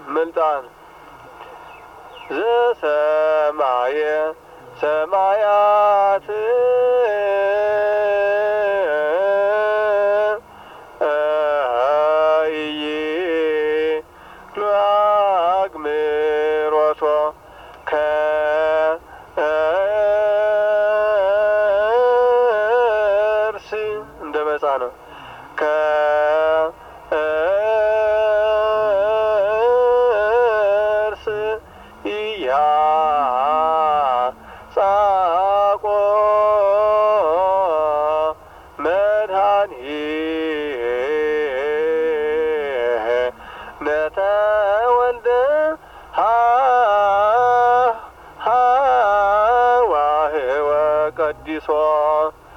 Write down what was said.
ምልጣን ዘሰማየ ሰማያት ሉአግምሮቶ ከእርስ እንደ መጻ ነው። ከእርስ ኢያጻቆ መድኃኒት